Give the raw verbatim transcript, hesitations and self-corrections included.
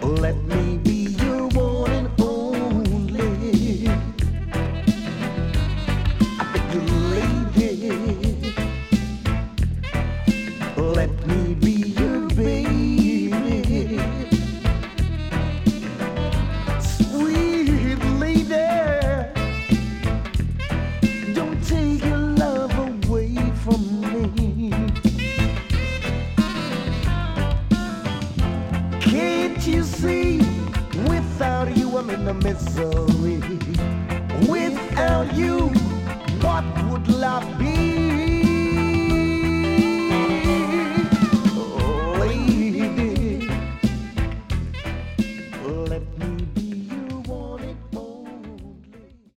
Let me be your one and only. I beg you, lady. Let me be your baby. Sweet lady, don't take your love away from me. Can't you see, without you I'm in a misery. Without you, what would life be?